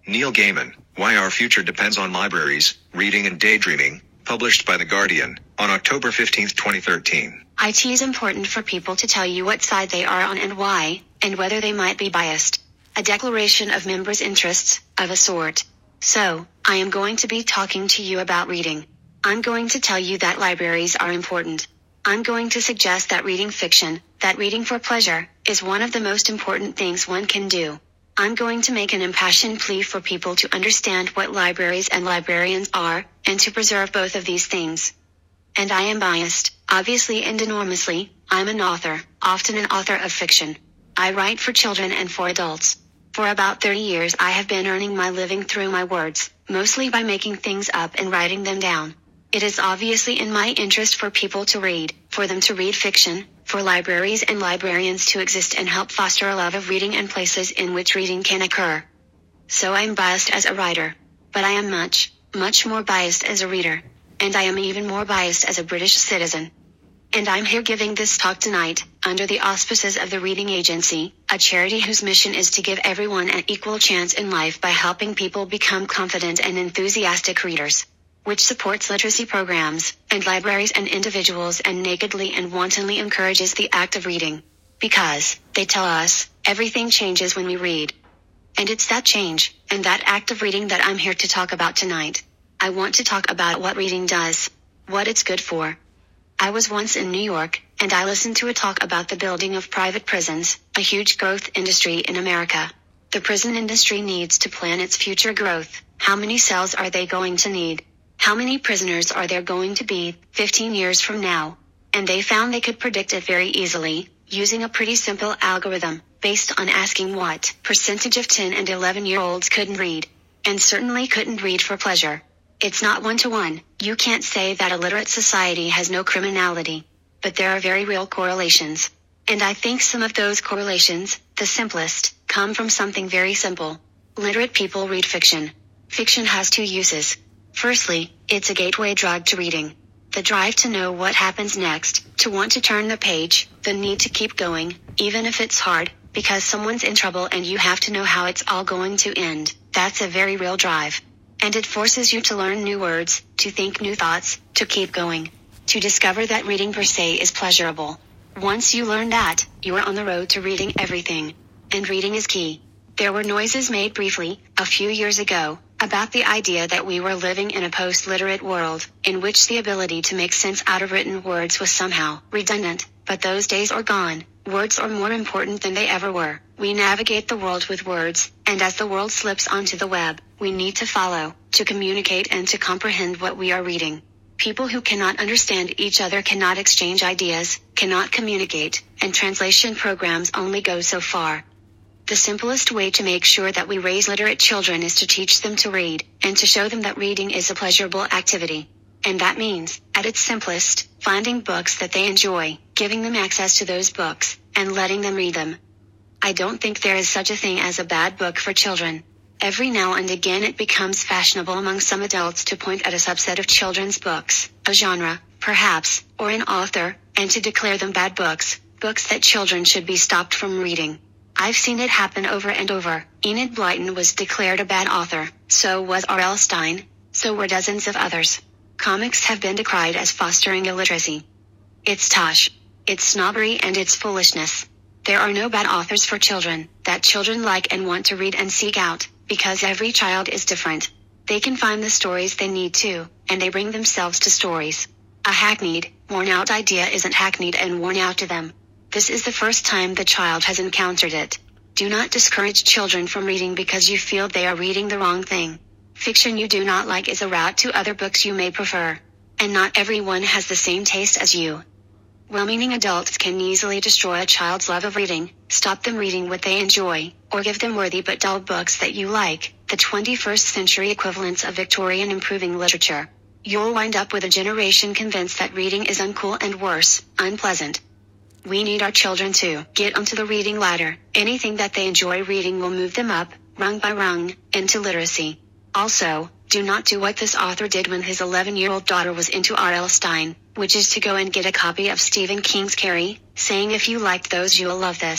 Neil Gaiman, Why Our Future Depends on Libraries, Reading and Daydreaming, published by The Guardian, on October 15, 2013. It is important for people to tell you what side they are on and why, and whether they might be biased. A declaration of members' interests, of a sort. So, I am going to be talking to you about reading. I'm going to tell you that libraries are important. I'm going to suggest that reading fiction, that reading for pleasure, is one of the most important things one can do. I'm going to make an impassioned plea for people to understand what libraries and librarians are, and to preserve both of these things. And I am biased, obviously and enormously. I'm an author, often an author of fiction. I write for children and for adults. For about 30 years I have been earning my living through my words, mostly by making things up and writing them down. It is obviously in my interest for people to read, for them to read fiction, for libraries and librarians to exist and help foster a love of reading and places in which reading can occur. So I am biased as a writer. But I am much, much more biased as a reader. And I am even more biased as a British citizen. And I'm here giving this talk tonight, under the auspices of the Reading Agency, a charity whose mission is to give everyone an equal chance in life by helping people become confident and enthusiastic readers. Which supports literacy programs, and libraries and individuals and nakedly and wantonly encourages the act of reading. Because, they tell us, everything changes when we read. And it's that change, and that act of reading that I'm here to talk about tonight. I want to talk about what reading does. What it's good for. I was once in New York, and I listened to a talk about the building of private prisons, a huge growth industry in America. The prison industry needs to plan its future growth. How many cells are they going to need? How many prisoners are there going to be 15 years from now? And they found they could predict it very easily, using a pretty simple algorithm, based on asking what percentage of 10 and 11-year-olds couldn't read. And certainly couldn't read for pleasure. It's not one-to-one. You can't say that a literate society has no criminality. But there are very real correlations. And I think some of those correlations, the simplest, come from something very simple. Literate people read fiction. Fiction has two uses. Firstly, it's a gateway drug to reading. The drive to know what happens next, to want to turn the page, the need to keep going, even if it's hard, because someone's in trouble and you have to know how it's all going to end. That's a very real drive. And it forces you to learn new words, to think new thoughts, to keep going. To discover that reading per se is pleasurable. Once you learn that, you are on the road to reading everything. And reading is key. There were noises made briefly, a few years ago, about the idea that we were living in a post-literate world, in which the ability to make sense out of written words was somehow redundant, but those days are gone. Words are more important than they ever were. We navigate the world with words, and as the world slips onto the web, we need to follow, to communicate and to comprehend what we are reading. People who cannot understand each other cannot exchange ideas, cannot communicate, and translation programs only go so far. The simplest way to make sure that we raise literate children is to teach them to read, and to show them that reading is a pleasurable activity. And that means, at its simplest, finding books that they enjoy, giving them access to those books, and letting them read them. I don't think there is such a thing as a bad book for children. Every now and again it becomes fashionable among some adults to point at a subset of children's books, a genre, perhaps, or an author, and to declare them bad books, books that children should be stopped from reading. I've seen it happen over and over. Enid Blyton was declared a bad author, so was R.L. Stine, so were dozens of others. Comics have been decried as fostering illiteracy. It's tosh. It's snobbery and it's foolishness. There are no bad authors for children, that children like and want to read and seek out, because every child is different. They can find the stories they need to, and they bring themselves to stories. A hackneyed, worn-out idea isn't hackneyed and worn out to them. This is the first time the child has encountered it. Do not discourage children from reading because you feel they are reading the wrong thing. Fiction you do not like is a route to other books you may prefer. And not everyone has the same taste as you. Well-meaning adults can easily destroy a child's love of reading, stop them reading what they enjoy, or give them worthy but dull books that you like, the 21st century equivalents of Victorian improving literature. You'll wind up with a generation convinced that reading is uncool and worse, unpleasant. We need our children to get onto the reading ladder. Anything that they enjoy reading will move them up, rung by rung, into literacy. Also, do not do what this author did when his 11-year-old daughter was into R.L. Stine, which is to go and get a copy of Stephen King's Carrie, saying if you liked those you'll love this.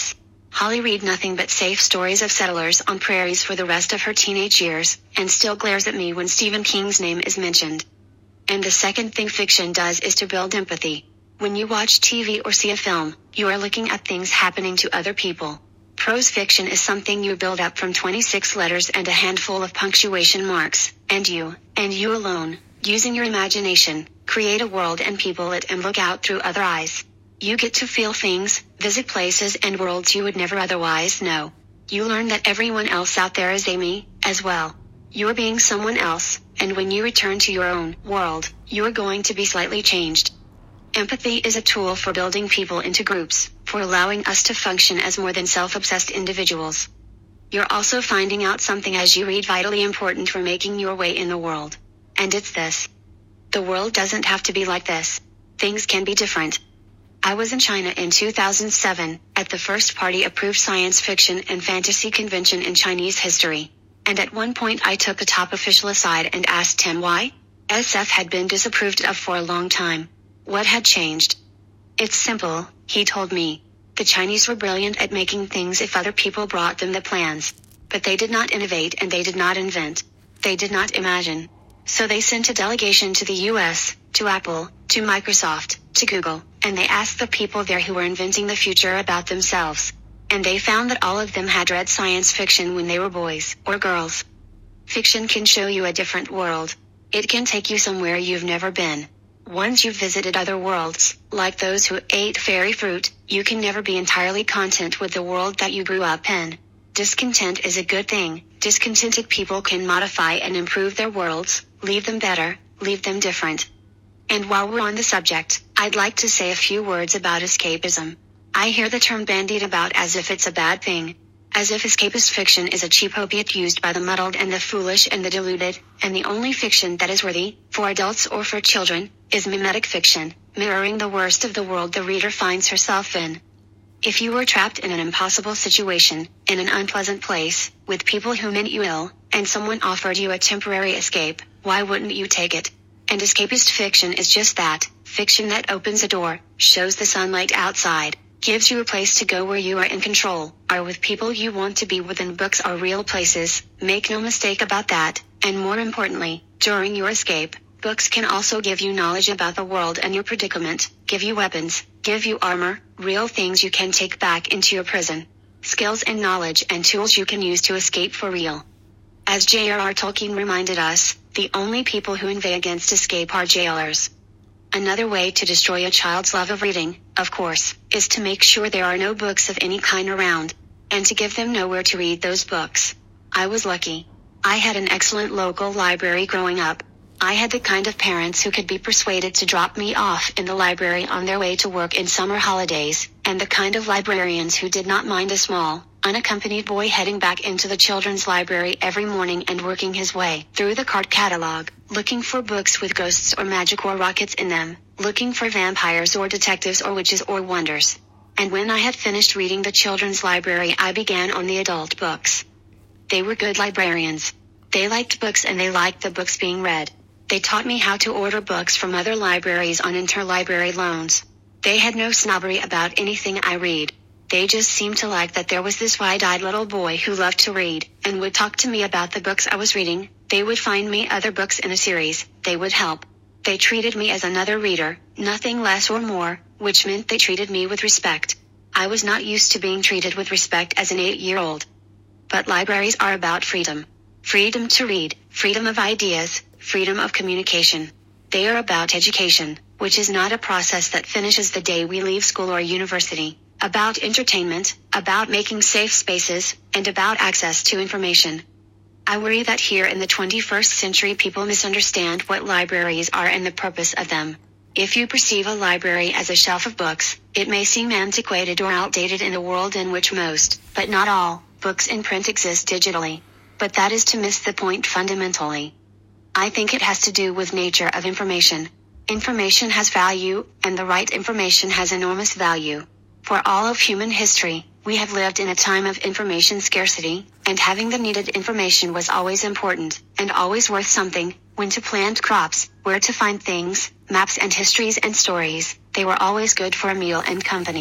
Holly read nothing but safe stories of settlers on prairies for the rest of her teenage years, and still glares at me when Stephen King's name is mentioned. And the second thing fiction does is to build empathy. When you watch TV or see a film, you are looking at things happening to other people. Prose fiction is something you build up from 26 letters and a handful of punctuation marks, and you alone, using your imagination, create a world and people it and look out through other eyes. You get to feel things, visit places and worlds you would never otherwise know. You learn that everyone else out there is me, as well. You're being someone else, and when you return to your own world, you're going to be slightly changed. Empathy is a tool for building people into groups, for allowing us to function as more than self-obsessed individuals. You're also finding out something as you read vitally important for making your way in the world. And it's this. The world doesn't have to be like this. Things can be different. I was in China in 2007, at the first party-approved science fiction and fantasy convention in Chinese history. And at one point I took the top official aside and asked him why SF had been disapproved of for a long time. What had changed? It's simple, he told me. The Chinese were brilliant at making things if other people brought them the plans. But they did not innovate and they did not invent. They did not imagine. So they sent a delegation to the US, to Apple, to Microsoft, to Google, and they asked the people there who were inventing the future about themselves. And they found that all of them had read science fiction when they were boys or girls. Fiction can show you a different world. It can take you somewhere you've never been. Once you've visited other worlds, like those who ate fairy fruit, you can never be entirely content with the world that you grew up in. Discontent is a good thing. Discontented people can modify and improve their worlds, leave them better, leave them different. And while we're on the subject, I'd like to say a few words about escapism. I hear the term bandied about as if it's a bad thing. As if escapist fiction is a cheap opiate used by the muddled and the foolish and the deluded, and the only fiction that is worthy, for adults or for children, is mimetic fiction, mirroring the worst of the world the reader finds herself in. If you were trapped in an impossible situation, in an unpleasant place, with people who meant you ill, and someone offered you a temporary escape, why wouldn't you take it? And escapist fiction is just that, fiction that opens a door, shows the sunlight outside, gives you a place to go where you are in control, are with people you want to be with, and books are real places, make no mistake about that, and more importantly, during your escape, books can also give you knowledge about the world and your predicament, give you weapons, give you armor, real things you can take back into your prison, skills and knowledge and tools you can use to escape for real. As J.R.R. Tolkien reminded us, the only people who inveigh against escape are jailers. Another way to destroy a child's love of reading, of course, is to make sure there are no books of any kind around, and to give them nowhere to read those books. I was lucky. I had an excellent local library growing up. I had the kind of parents who could be persuaded to drop me off in the library on their way to work in summer holidays, and the kind of librarians who did not mind a small, unaccompanied boy heading back into the children's library every morning and working his way through the card catalog, looking for books with ghosts or magic or rockets in them, looking for vampires or detectives or witches or wonders. And when I had finished reading the children's library, I began on the adult books. They were good librarians. They liked books and they liked the books being read. They taught me how to order books from other libraries on interlibrary loans. They had no snobbery about anything I read. They just seemed to like that there was this wide-eyed little boy who loved to read, and would talk to me about the books I was reading. They would find me other books in a series. They would help. They treated me as another reader, nothing less or more, which meant they treated me with respect. I was not used to being treated with respect as an 8-year-old. But libraries are about freedom. Freedom to read, freedom of ideas, freedom of communication. They are about education, which is not a process that finishes the day we leave school or university. About entertainment, about making safe spaces, and about access to information. I worry that here in the 21st century people misunderstand what libraries are and the purpose of them. If you perceive a library as a shelf of books, it may seem antiquated or outdated in a world in which most, but not all, books in print exist digitally. But that is to miss the point fundamentally. I think it has to do with nature of information. Information has value, and the right information has enormous value. For all of human history, we have lived in a time of information scarcity, and having the needed information was always important, and always worth something. When to plant crops, where to find things, maps and histories and stories, they were always good for a meal and company.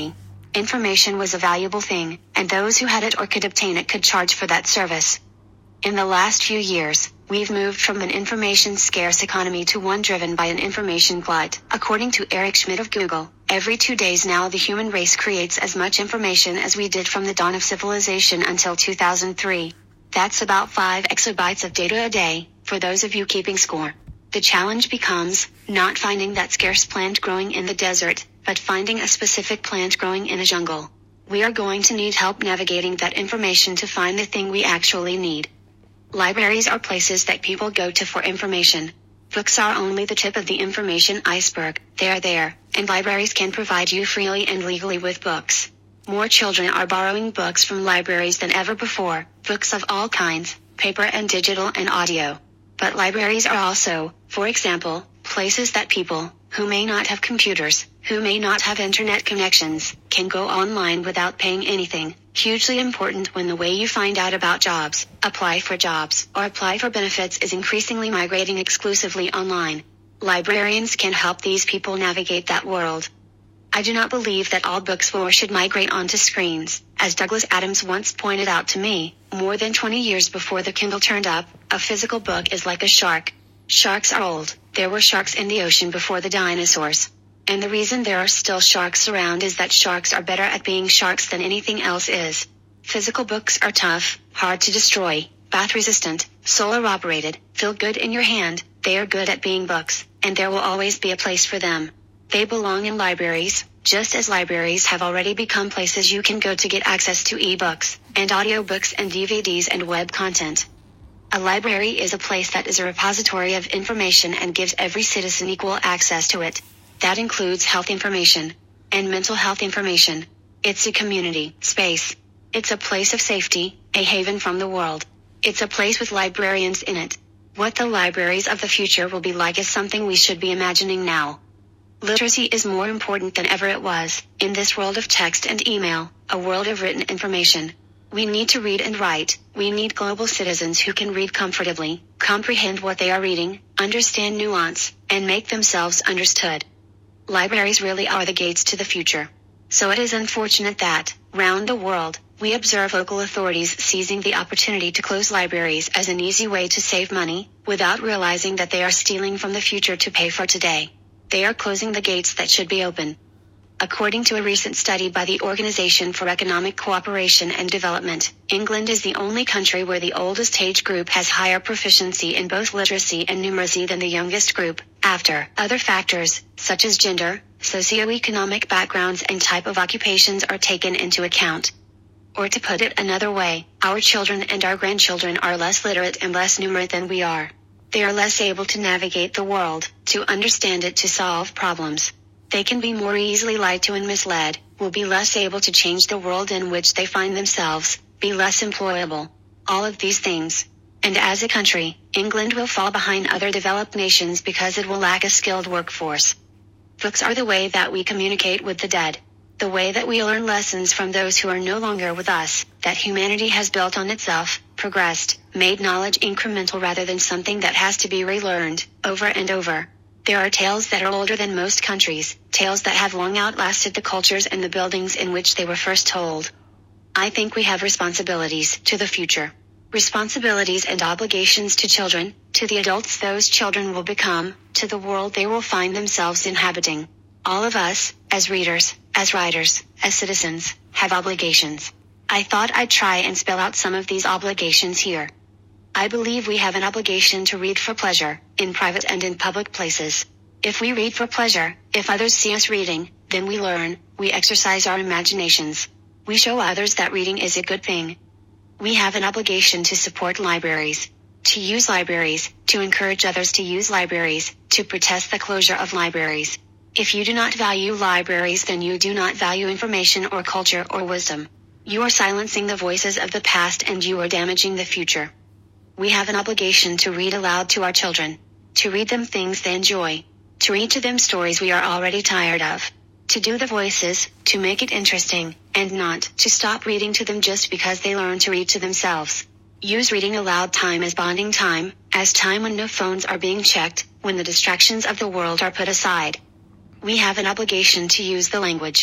Information was a valuable thing, and those who had it or could obtain it could charge for that service. In the last few years, we've moved from an information-scarce economy to one driven by an information glut. According to Eric Schmidt of Google, every 2 days now the human race creates as much information as we did from the dawn of civilization until 2003. That's about 5 exabytes of data a day, for those of you keeping score. The challenge becomes, not finding that scarce plant growing in the desert, but finding a specific plant growing in a jungle. We are going to need help navigating that information to find the thing we actually need. Libraries are places that people go to for information. Books are only the tip of the information iceberg. They are there, and libraries can provide you freely and legally with books. More children are borrowing books from libraries than ever before, books of all kinds, paper and digital and audio. But libraries are also, for example, places that people, who may not have computers, who may not have internet connections, can go online without paying anything. Hugely important when the way you find out about jobs, apply for jobs, or apply for benefits is increasingly migrating exclusively online. Librarians can help these people navigate that world. I do not believe that all books will or should migrate onto screens. As Douglas Adams once pointed out to me, more than 20 years before the Kindle turned up, a physical book is like a shark. Sharks are old. There were sharks in the ocean before the dinosaurs. And the reason there are still sharks around is that sharks are better at being sharks than anything else is. Physical books are tough, hard to destroy, bath resistant, solar operated, feel good in your hand. They are good at being books, and there will always be a place for them. They belong in libraries, just as libraries have already become places you can go to get access to ebooks, and audiobooks and DVDs and web content. A library is a place that is a repository of information and gives every citizen equal access to it. That includes health information and mental health information. It's a community space. It's a place of safety, a haven from the world. It's a place with librarians in it. What the libraries of the future will be like is something we should be imagining now. Literacy is more important than ever it was, in this world of text and email, a world of written information. We need to read and write. We need global citizens who can read comfortably, comprehend what they are reading, understand nuance, and make themselves understood. Libraries really are the gates to the future. So it is unfortunate that, round the world, we observe local authorities seizing the opportunity to close libraries as an easy way to save money, without realizing that they are stealing from the future to pay for today. They are closing the gates that should be open. According to a recent study by the Organization for Economic Cooperation and Development, England is the only country where the oldest age group has higher proficiency in both literacy and numeracy than the youngest group, after other factors, such as gender, socioeconomic backgrounds and type of occupations are taken into account. Or to put it another way, our children and our grandchildren are less literate and less numerate than we are. They are less able to navigate the world, to understand it, to solve problems. They can be more easily lied to and misled, will be less able to change the world in which they find themselves, be less employable. All of these things. And as a country, England will fall behind other developed nations because it will lack a skilled workforce. Books are the way that we communicate with the dead. The way that we learn lessons from those who are no longer with us, that humanity has built on itself, progressed, made knowledge incremental rather than something that has to be relearned, over and over. There are tales that are older than most countries, tales that have long outlasted the cultures and the buildings in which they were first told. I think we have responsibilities to the future. Responsibilities and obligations to children, to the adults those children will become, to the world they will find themselves inhabiting. All of us, as readers, as writers, as citizens, have obligations. I thought I'd try and spell out some of these obligations here. I believe we have an obligation to read for pleasure, in private and in public places. If we read for pleasure, if others see us reading, then we learn, we exercise our imaginations. We show others that reading is a good thing. We have an obligation to support libraries, to use libraries, to encourage others to use libraries, to protest the closure of libraries. If you do not value libraries, then you do not value information or culture or wisdom. You are silencing the voices of the past and you are damaging the future. We have an obligation to read aloud to our children, to read them things they enjoy, to read to them stories we are already tired of, to do the voices, to make it interesting, and not to stop reading to them just because they learn to read to themselves. Use reading aloud time as bonding time, as time when no phones are being checked, when the distractions of the world are put aside. We have an obligation to use the language,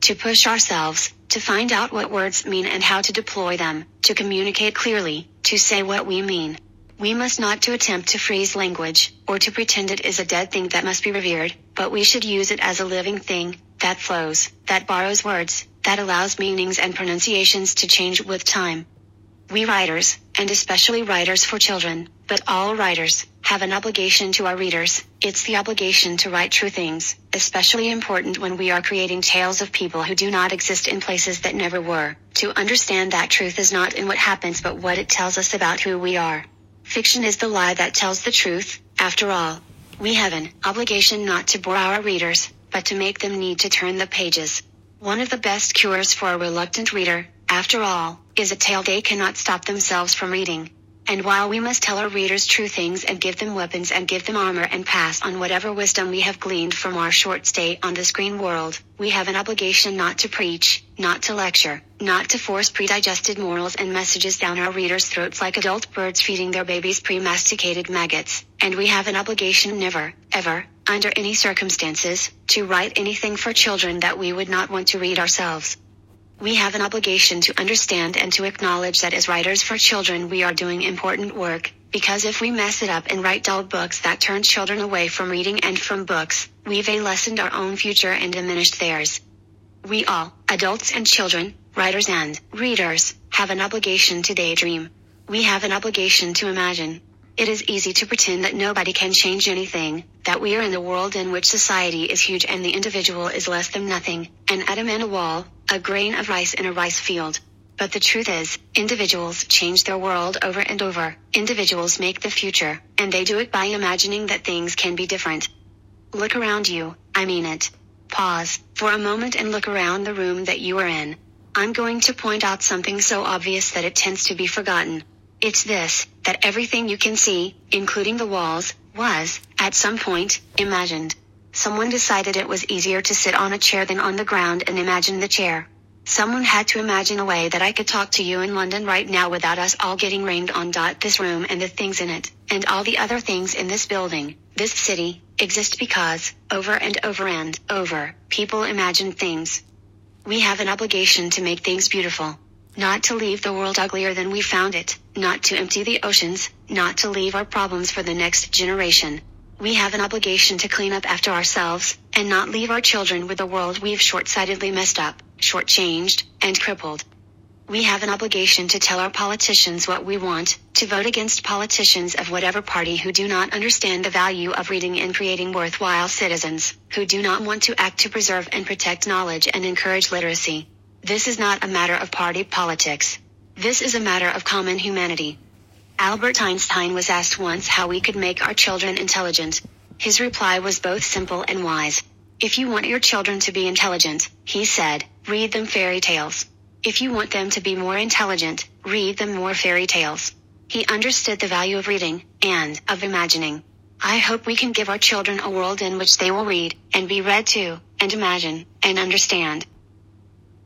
to push ourselves, to find out what words mean and how to deploy them, to communicate clearly, to say what we mean. We must not to attempt to freeze language, or to pretend it is a dead thing that must be revered, but we should use it as a living thing, that flows, that borrows words, that allows meanings and pronunciations to change with time. We writers, and especially writers for children, but all writers, have an obligation to our readers. It's the obligation to write true things, especially important when we are creating tales of people who do not exist in places that never were, to understand that truth is not in what happens but what it tells us about who we are. Fiction is the lie that tells the truth, after all. We have an obligation not to bore our readers, but to make them need to turn the pages. One of the best cures for a reluctant reader, after all, is a tale they cannot stop themselves from reading. And while we must tell our readers true things and give them weapons and give them armor and pass on whatever wisdom we have gleaned from our short stay on the screen world, we have an obligation not to preach, not to lecture, not to force predigested morals and messages down our readers' throats like adult birds feeding their babies pre-masticated maggots, and we have an obligation never, ever, under any circumstances, to write anything for children that we would not want to read ourselves. We have an obligation to understand and to acknowledge that as writers for children we are doing important work, because if we mess it up and write dull books that turn children away from reading and from books, we've lessened our own future and diminished theirs. We all, adults and children, writers and readers, have an obligation to daydream. We have an obligation to imagine. It is easy to pretend that nobody can change anything, that we are in a world in which society is huge and the individual is less than nothing, an atom in a wall, a grain of rice in a rice field. But the truth is, individuals change their world over and over. Individuals make the future, and they do it by imagining that things can be different. Look around you, I mean it. Pause for a moment and look around the room that you are in. I'm going to point out something so obvious that it tends to be forgotten. It's this, that everything you can see, including the walls, was, at some point, imagined. Someone decided it was easier to sit on a chair than on the ground and imagine the chair. Someone had to imagine a way that I could talk to you in London right now without us all getting rained on. This room and the things in it, and all the other things in this building, this city, exist because, over and over and over, people imagined things. We have an obligation to make things beautiful. Not to leave the world uglier than we found it, not to empty the oceans, not to leave our problems for the next generation. We have an obligation to clean up after ourselves, and not leave our children with a world we've short-sightedly messed up, shortchanged, and crippled. We have an obligation to tell our politicians what we want, to vote against politicians of whatever party who do not understand the value of reading and creating worthwhile citizens, who do not want to act to preserve and protect knowledge and encourage literacy. This is not a matter of party politics. This is a matter of common humanity. Albert Einstein was asked once how we could make our children intelligent. His reply was both simple and wise. If you want your children to be intelligent, he said, read them fairy tales. If you want them to be more intelligent, read them more fairy tales. He understood the value of reading, and of imagining. I hope we can give our children a world in which they will read, and be read to, and imagine, and understand.